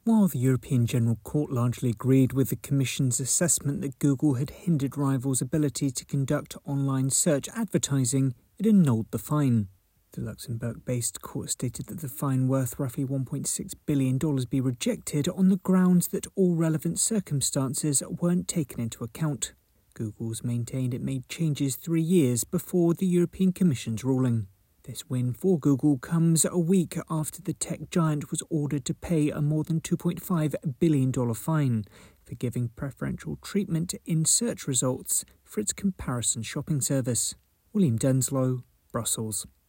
While the European General Court largely agreed with the Commission's assessment that Google had hindered rivals' ability to conduct online search advertising, it annulled the fine. The Luxembourg-based court stated that the fine, worth roughly $1.6 billion, be rejected on the grounds that all relevant circumstances weren't taken into account. Google's maintained it made changes 3 years before the European Commission's ruling. This win for Google comes a week after the tech giant was ordered to pay a more than $2.5 billion fine for giving preferential treatment in search results for its comparison shopping service. William Denslow, Brussels.